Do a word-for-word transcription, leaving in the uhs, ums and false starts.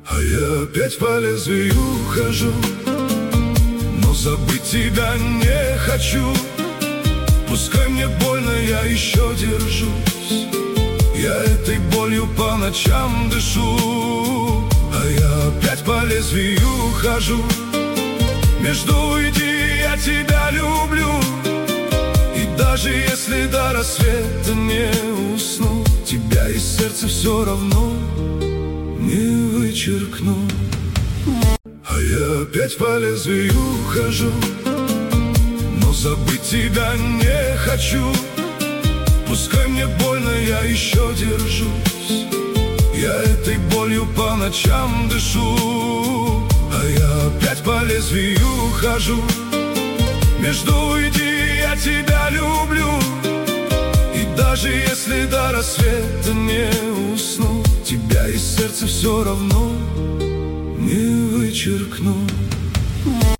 А я опять по лезвию хожу, но забыть тебя не хочу. Пускай мне больно, я еще держусь. Я этой болью по ночам дышу. А я опять по лезвию хожу. Между уйди, я тебя люблю. И даже если до рассвета не усну, тебя из сердца все равно не вычеркну. А я опять по лезвию хожу, но забыть тебя не хочу. Пускай мне больно, я еще держусь. Я этой болью по ночам дышу. А я опять по лезвию хожу. Между уйди, я тебя люблю. И даже если до рассвета не усну, тебя из сердца все равно не вычеркну.